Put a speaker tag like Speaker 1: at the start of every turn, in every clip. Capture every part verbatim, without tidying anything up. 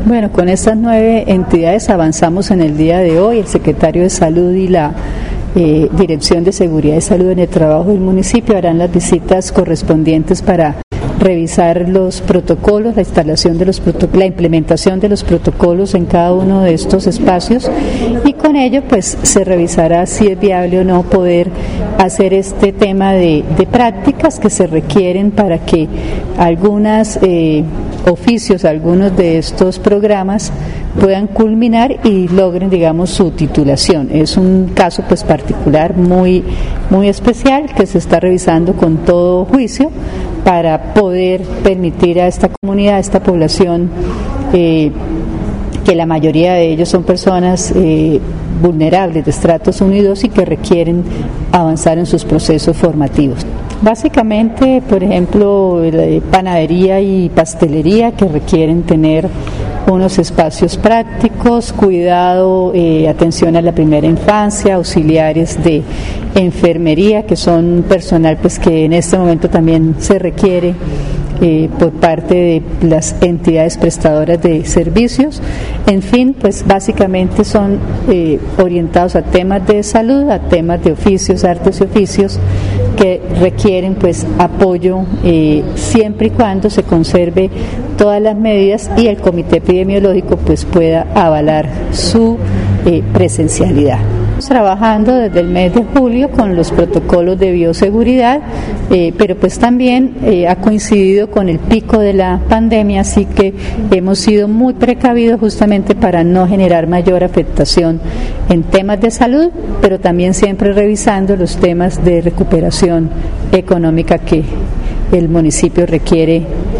Speaker 1: Bueno, con estas nueve entidades avanzamos en el día de hoy. El secretario de Salud y la eh, Dirección de Seguridad y Salud en el Trabajo del municipio harán las visitas correspondientes para revisar los protocolos, la instalación de los protocolos, la implementación de los protocolos en cada uno de estos espacios, y con ello pues se revisará si es viable o no poder hacer este tema de, de prácticas que se requieren para que algunas eh, oficios, algunos de estos programas puedan culminar y logren, digamos, su titulación. Es un caso pues particular muy, muy especial que se está revisando con todo juicio para poder permitir a esta comunidad, a esta población, eh, que la mayoría de ellos son personas eh, vulnerables de estratos unidos y que requieren avanzar en sus procesos formativos. Básicamente, por ejemplo, la panadería y pastelería, que requieren tener unos espacios prácticos, cuidado, eh, atención a la primera infancia, auxiliares de enfermería, que son personal pues que en este momento también se requiere eh, por parte de las entidades prestadoras de servicios. En fin, pues básicamente son eh, orientados a temas de salud, a temas de oficios, artes y oficios que requieren pues apoyo eh, siempre y cuando se conserve todas las medidas y el comité epidemiológico pues pueda avalar su eh, presencialidad. Estamos trabajando desde el mes de julio con los protocolos de bioseguridad, eh, pero pues también eh, ha coincidido con el pico de la pandemia, así que hemos sido muy precavidos justamente para no generar mayor afectación en temas de salud, pero también siempre revisando los temas de recuperación económica que el municipio requiere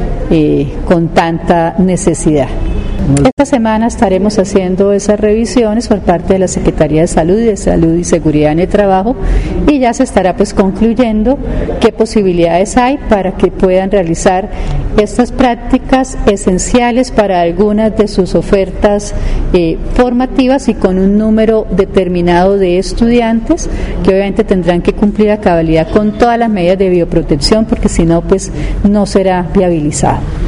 Speaker 1: eh, con tanta necesidad. Esta semana estaremos haciendo esas revisiones por parte de la Secretaría de Salud y de Salud y Seguridad en el Trabajo, y ya se estará pues concluyendo qué posibilidades hay para que puedan realizar estas prácticas esenciales para algunas de sus ofertas eh, formativas y con un número determinado de estudiantes que obviamente tendrán que cumplir a cabalidad con todas las medidas de bioprotección, porque si no pues no será viabilizado.